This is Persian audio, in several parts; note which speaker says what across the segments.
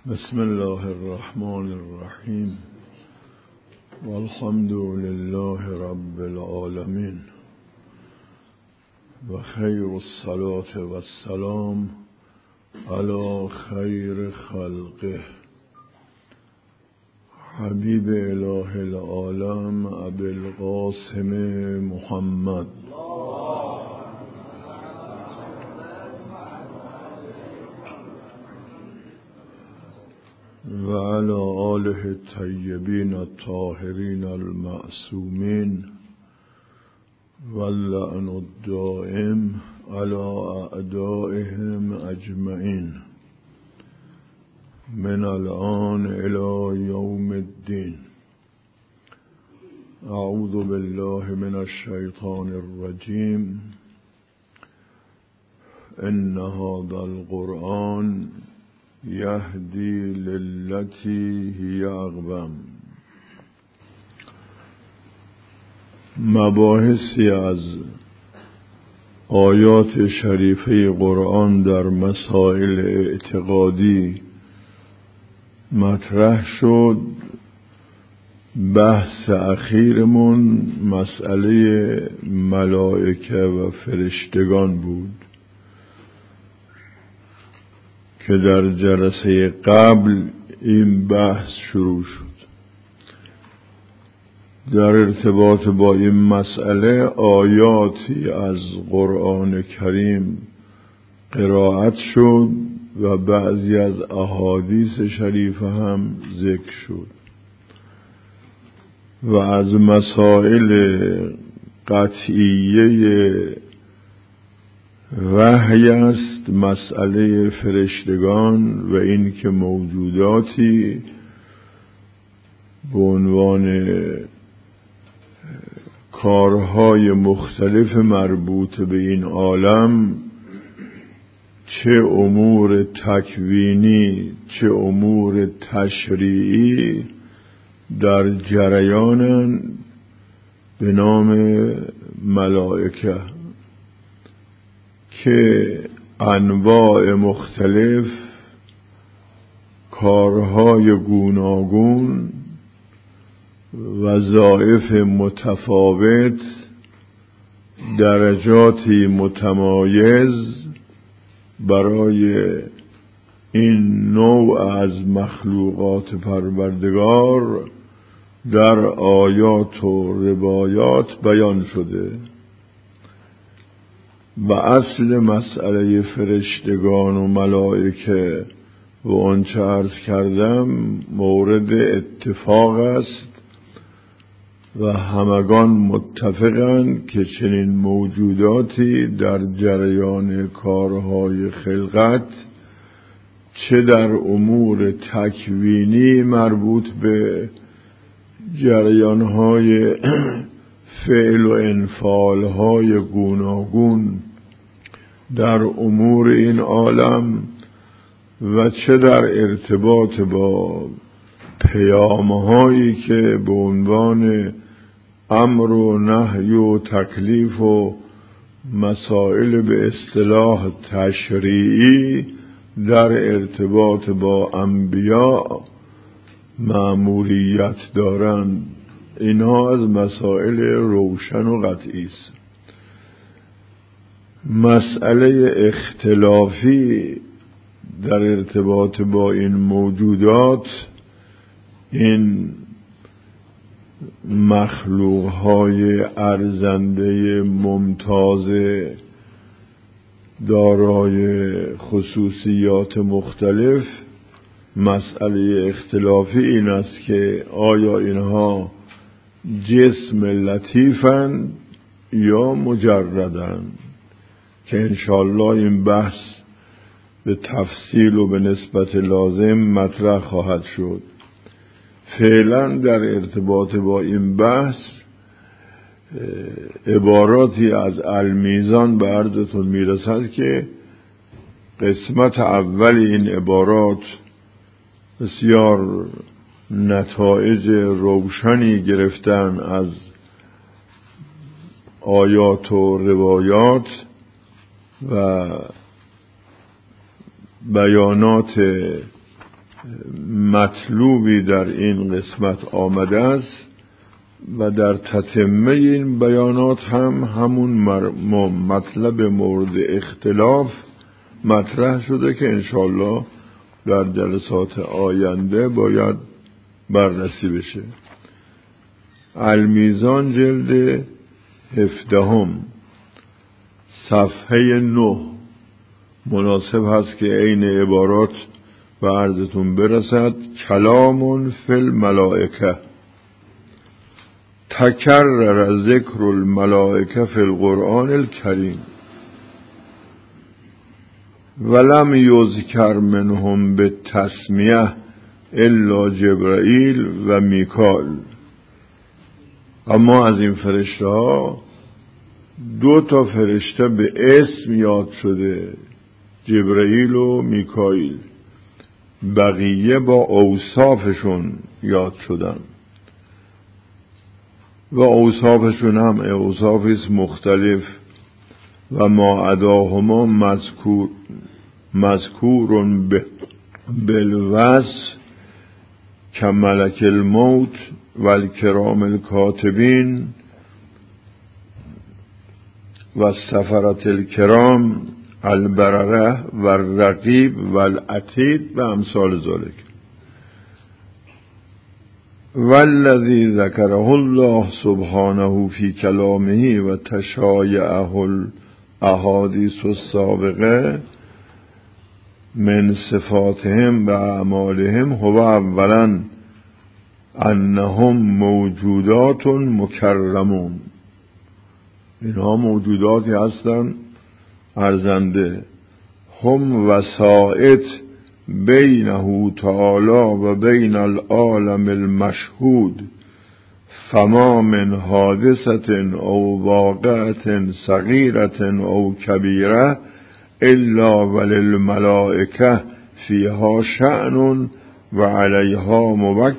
Speaker 1: بسم الله الرحمن الرحیم والحمد لله رب العالمین و خیر الصلاة و السلام علی خیر خلقه حبیب اله العالم ابی القاسم محمد و علی آله الطیبین الطاهرین المعصومین واللعن الدائم علی اعدائهم اجمعین من الآن الی یوم الدین. اعوذ بالله من الشیطان الرجیم. ان هذا القرآن یهدی للتی هی اقوم. مباحثی از آیات شریفه قرآن در مسائل اعتقادی مطرح شد. بحث اخیرمون مسئله ملائکه و فرشتگان بود که در جلسه قبل این بحث شروع شد. در ارتباط با این مسئله آیاتی از قرآن کریم قرائت شد و بعضی از احادیث شریفه هم ذکر شد و از مسائل قطعیه وحی است مسئله فرشتگان و این که موجوداتی به عنوان کارهای مختلف مربوط به این عالم، چه امور تکوینی چه امور تشریعی، در جریانن به نام ملائکه که انواع مختلف، کارهای گوناگون، وظایف متفاوت، درجاتی متمایز برای این نوع از مخلوقات پروردگار در آیات و روایات بیان شده. و اصل مسئله فرشتگان و ملائکه و آنچه عرض کردم مورد اتفاق است و همگان متفقند که چنین موجوداتی در جریان کارهای خلقت، چه در امور تکوینی مربوط به جریانهای فعل و انفعالهای گوناگون در امور این عالم و چه در ارتباط با پیامهایی که به عنوان امر و نهی و تکلیف و مسائل به اصطلاح تشریعی در ارتباط با انبیاء مأموریت دارند، اینها از مسائل روشن و قطعی است. مسئله اختلافی در ارتباط با این موجودات، این مخلوقهای ارزنده ممتاز دارای خصوصیات مختلف، مسئله اختلافی این است که آیا اینها جسم لطیفند یا مجردند، که انشاءالله این بحث به تفصیل و به نسبت لازم مطرح خواهد شد. فعلا در ارتباط با این بحث عباراتی از المیزان به عرضتون میرسد که قسمت اول این عبارات بسیار نتایج روشنی گرفتن از آیات و روایات و بیانات مطلوبی در این قسمت آمده است و در تتمه این بیانات هم همون مطلب مورد اختلاف مطرح شده که انشاءالله در جلسات آینده باید بررسی بشه. المیزان جلد 17 صفحه 9 مناسب هست که عین عبارات به عرضتون برسد. کلام فی الملائکه تکرر ذکر الملائکه فی القرآن الکریم ولم یذکر منهم بالتسمیه الا جبرائیل و میکائیل. اما از این فرشته ها 2 فرشته به اسم یاد شده، جبرائیل و میکائیل، بقیه با اوصافشون یاد شدن و اوصافشون هم اوصافی مختلف و ما عداهما مذکور بالوصف کملک الموت و الکرام الکاتبین و سفرت الکرام البرره و الرقیب و العتید و امثال ذالک. والذی ذکره الله سبحانه فی کلامه و تشایعه الاحادیث السابقه من صفاتهم و اعمالهم هو اولا انهم موجودات مکرمون. اینها موجوداتی هستند ارزنده، هم وسائط بینه تعالی و بین العالم المشهود، فما من حادثة او واقعة صغیرة او کبیرة الا وللملائکه فیها شأن و علیها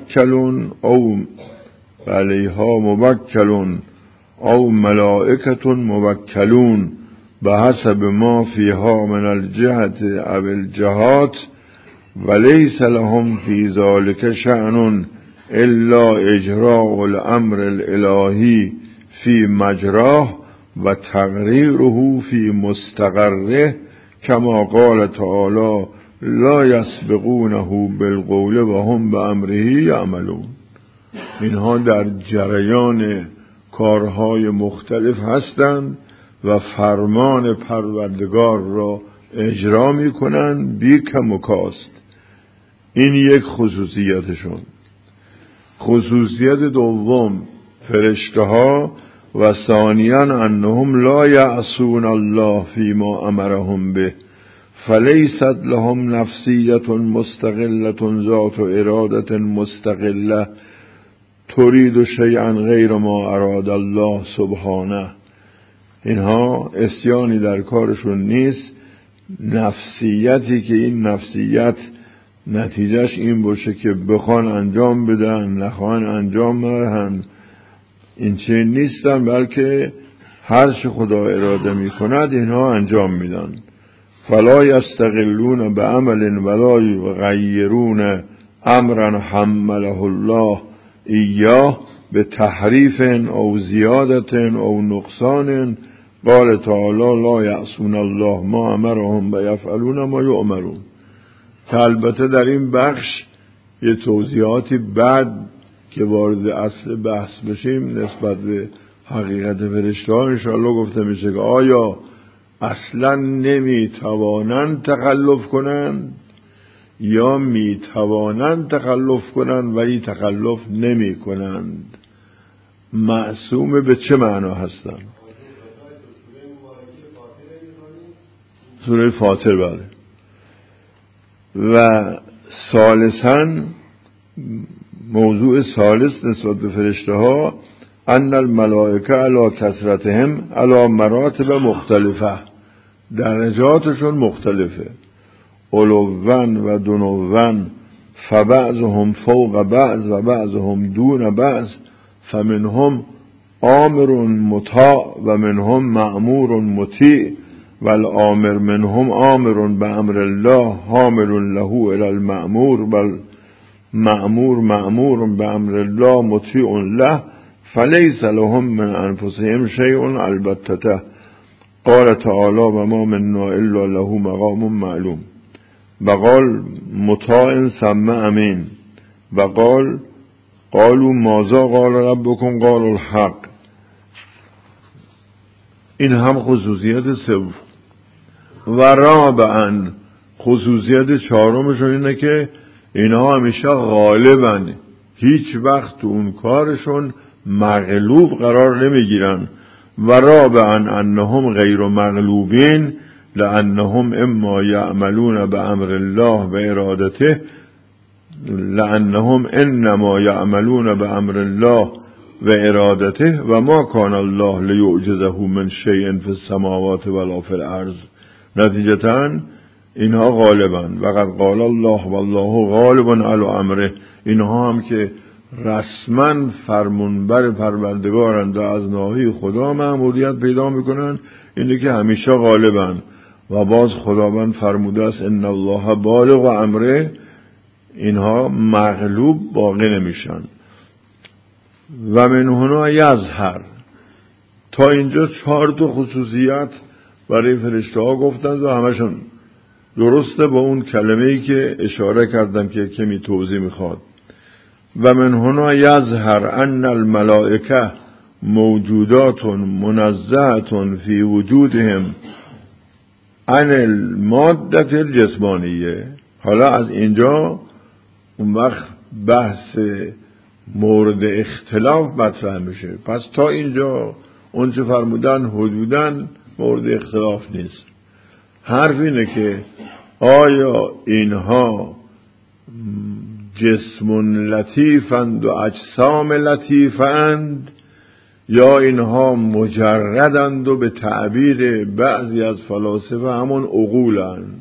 Speaker 1: موکل او ملائکة موکلون بحسب ما فیها من الجهت او الجهات وليس لهم في ذلك شأن الا اجراء الامر الالهی في مجراه و تقریره في مستقره كما قال تعالی لا يسبقونه بالقول و هم بامره یعملون. اینها در جریان کارهای مختلف هستند و فرمان پروردگار را اجرا می کنند بی کم و کاست. این یک خصوصیتشون. خصوصیت دوم فرشته ها و ثانیاً انهم لا یعصون الله فیما امرهم به فلیست لهم نفسیت مستقلة ذات اراده مستقله ترید شیئا غیر ما اراد الله سبحانه. اینها عصیانی در کارشون نیست، نفسیتی که این نفسیت نتیجهش این باشه که بخوان انجام بدن نخوان انجام ندهن، این چه نیستن، بلکه هر چه خدا اراده می کند اینها انجام میدن. فلا یستقلون به عمل ولا یغیرون امرا حمله الله ایاه به تحریف او زیادت او نقصان. قال تعالی لا یعصون الله ما امرهم و یفعلون ما یؤمرون. که البته در این بخش یه توضیحاتی بعد که وارد اصل بحث بشیم نسبت به حقیقت فرشته ها انشاءالله گفته میشه که آیا اصلا نمیتوانند تخلف کنند یا میتوانند تخلف کنند ولی تخلف نمی کنند. معصوم به چه معنا هستند؟ سوره فاطر. بله. و ثالثاً موضوع ثالث نسبت به فرشته ها ان الملائکه علی کثرتهم علی مراتب مختلفه، درجاتشون مختلفه، علوان و دنوان، فبعضهم فوق بعض و بعضهم دون بعض، فمنهم آمر مطاع و منهم مأمور مطیع والآمر منهم آمر بأمر الله حامل له الی المأمور والمأمور مأمور بأمر الله مطیع له فلیس لهم من انفسهم شیء البته. قال تعالی و ما منا الا له مقام معلوم. و قال مطاع سمع امین. و قالوا ماذا قال ربكم قال الحق. این هم خصوصیت سوم. و رابعا خصوصیت چهارمشون اینه که اینها همیشه غالبن، هیچ وقت تو اون کارشون مغلوب قرار نمیگیرن. و رابعا انهم غیر مغلوبین لانهم اما یعملون بامر الله و ارادته لانهم انما یعملون بامر الله و ارادته و ما کان الله لیعجزه من شیء فی السماوات ولا فی الارض. نتیجتاً اینها غالبن. و قد قال الله والله غالب علی امره. اینها هم که رسما فرمانبر پروردگارند و از ناحیه خدا مأموریت پیدا میکنن، اینه که همیشه غالبن. و باز خداوند فرموده است ان الله بالغ امره، اینها مغلوب باقی نمیشن. و من هنا یظهر. تا اینجا 4 خصوصیت برای فرشته ها گفتند و همشون درسته با اون کلمه‌ای که اشاره کردم که کمی توضیح میخواد. و من هنا یظهر ان الملائکه موجودات منزهة فی وجودهم عن الماده الجسمانیه. حالا از اینجا اون وقت بحث مورد اختلاف مطرح میشه. پس تا اینجا اون چه فرمودن حدوداً مورد اختلاف نیست. حرف اینه که آیا اینها جسم لطیفند و اجسام لطیفند یا اینها مجردند و به تعبیر بعضی از فلاسفه همون عقولند.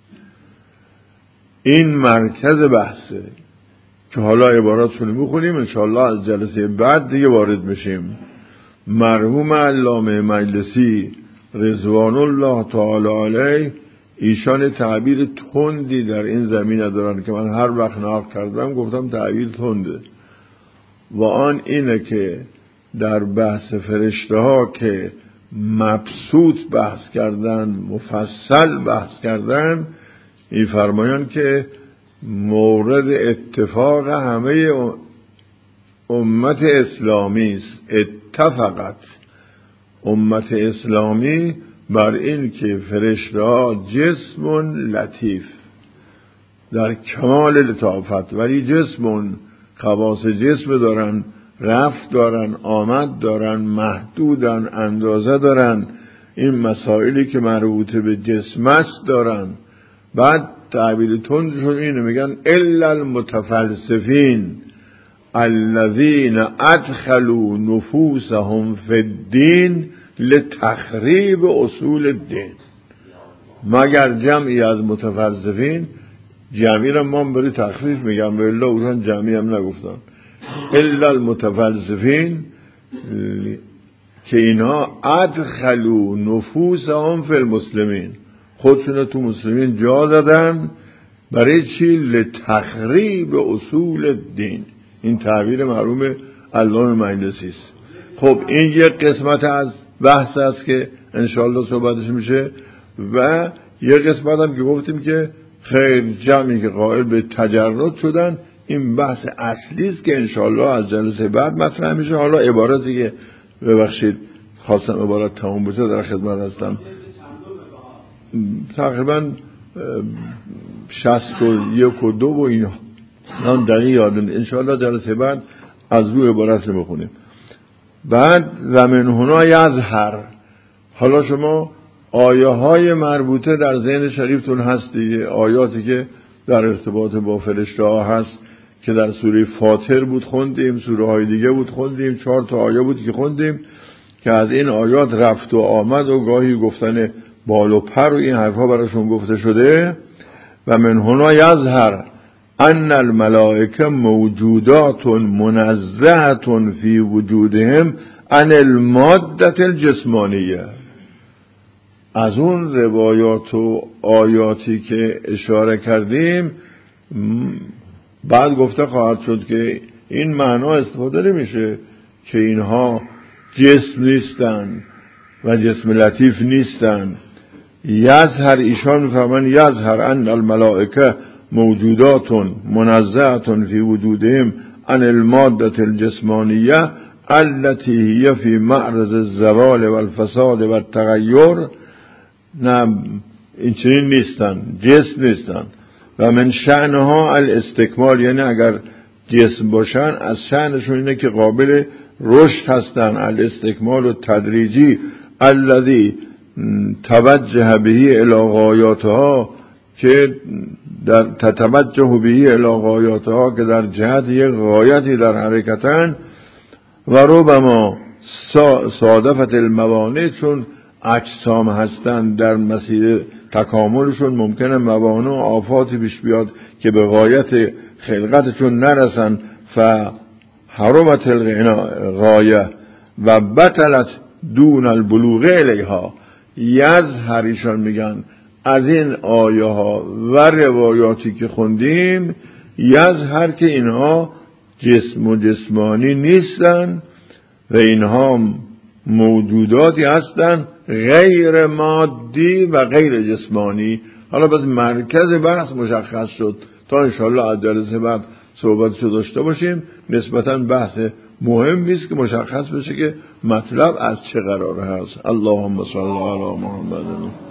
Speaker 1: این مرکز بحثه که حالا عباراتشون میخونیم انشاءالله. از جلسه بعد دیگه وارد میشیم. مرحوم علامه مجلسی رضوان الله تعالی علیه ایشان تعبیر تندی در این زمینه دارن که من هر وقت نقل کردم گفتم تعبیر تنده. و آن اینه که در بحث فرشته ها که مبسوط بحث کردن، مفصل بحث کردن، این فرمایان که مورد اتفاق همه امت اسلامی است. اتفقت امت اسلامی بر این که فرشته ها جسم لطیف در کمال لطافت، ولی جسم خواص جسم دارن، رفت دارن، آمد دارن، محدودن، اندازه دارن، این مسائلی که مربوط به جسم است دارن. بعد تعبیر تندشون اینه میگن الا المتفلسفین الذين ادخلوا نفوسهم في الدين لتخریب اصول الدین. مگر جمعی از متفلسفین، جمعی را ما برای تخفیف میگم و الا اوشان جمعی هم نگفتن، الا المتفلسفین که اینها ادخلوا نفوسهم فی المسلمین، خودشون تو مسلمین جا دادن. برای چی؟ لتخریب اصول الدین. این تعبیر مرحوم علامه مجلسی است. خب این یک قسمت از بحث است که انشاءالله صحبتش میشه. و یک قسمت هم که گفتیم که خیر جمعی که قائل به تجرد شدن، این بحث اصلی است که انشاءالله از جلسه بعد مطرح میشه. حالا عبارتی که ببخشید خواستم عبارت تمام بشه در خدمت هستم. تقریبا 61 و 2 و اینا من دقیق یادم. انشاءالله جلسه بعد از روی عبارت رو بخونیم. بعد و من هنا یظهر. حالا شما آیه های مربوطه در ذهن شریفتون هست دیگه، آیاتی که در ارتباط با فرشته ها هست که در سوره فاطر بود خوندیم، سوره های دیگه بود خوندیم، 4 آیه بود که خوندیم که از این آیات رفت و آمد و گاهی گفتن بال و پر و این حرفا براشون گفته شده. و من هنا یظهر ان الملائکه موجودات منزهة فی وجودهم عن الماده الجسمانیه. از اون روایات و آیاتی که اشاره کردیم بعد گفته خواهد شد که این معنا استفاده نمیشه که اینها جسم نیستن و جسم لطیف نیستن. یظهر، ایشان میفهمن یظهر ان الملائکه موجودات منزهة فی وجودهم عن الماده الجسمانیه التي هي في معرض الزوال والفساد والتغیر. نه، این چنین نیستن، جسم نیستن. و من شأنها الاستکمال، یعنی اگر جسم باشن از شأنشون اینه که قابل رشد هستن. الاستکمال التدریجی الذي توجه به الی غایاتها، که در تتوجه به الی غایاتها، که در جهت یک غایتی در حرکتن. و ربما صادفت الموانع، چون اجسام هستند در مسیر تکاملشون ممکنه موانع و آفاتی پیش بیاد که به غایت خلقتشون نرسن. فحرمت الغایه و بطلت دون البلوغ الیها. یظهرشان میگن از این آیه ها و روایاتی که خوندیم، یظهر که اینها جسم و جسمانی نیستن و اینها موجوداتی هستن غیر مادی و غیر جسمانی. حالا بس مرکز بحث مشخص شد تا انشاءالله از جلسه بعد صحبتشو داشته باشیم. نسبتاً بحث مهم است که مشخص بشه که مطلب از چه قراره هست. اللهم صل علی محمد.